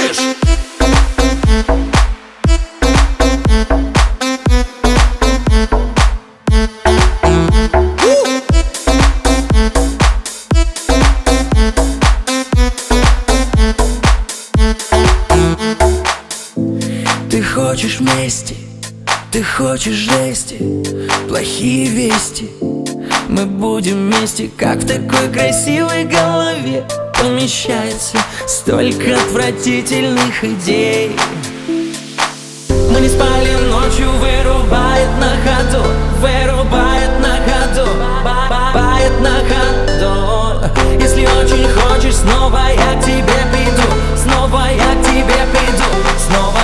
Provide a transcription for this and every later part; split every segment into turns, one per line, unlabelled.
Слышь!
Ты хочешь мести, ты хочешь жести, плохие вести. Мы будем вместе, как в такой красивой голове помещается столько отвратительных идей. Мы не спали ночью, вырубает на ходу, вырубает на ходу, бает на ходу. Если очень хочешь, снова я к тебе приду, снова я к тебе приду, снова.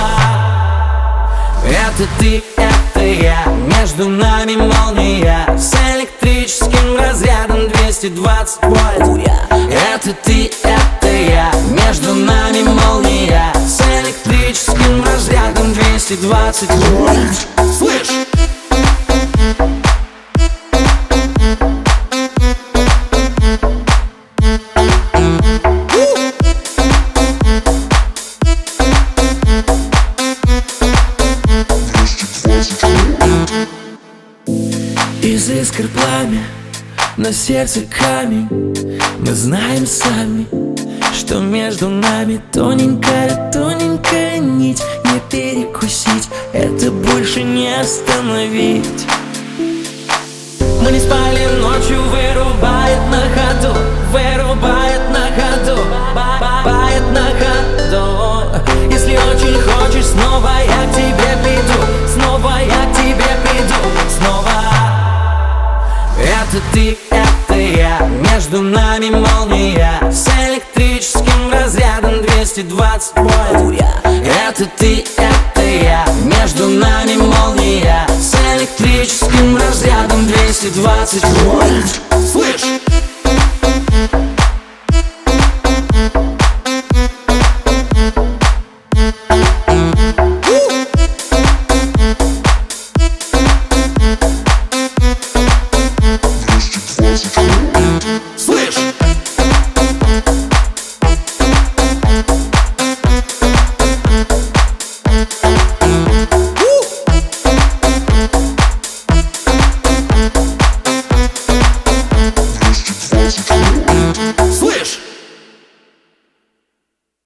Это ты, это я, между нами молния с электрическим разрядом 220 вольт. Это ты, это я, между нами молния с электрическим разрядом 220 вольт. Слышь! Из искр пламя, на сердце камень. Мы знаем сами, что между нами тоненькая нить. Не перекусить, это больше не остановить. Мы не спали ночью, вырубает на ходу, вырубает на ходу, бает на ходу. Если очень хочешь, снова я к тебе приду, снова я к тебе приду, снова. Это ты, это я, между нами молния с электрическим разрядом 220 вольт. Это ты, это я, между нами молния с электрическим разрядом 220 вольт.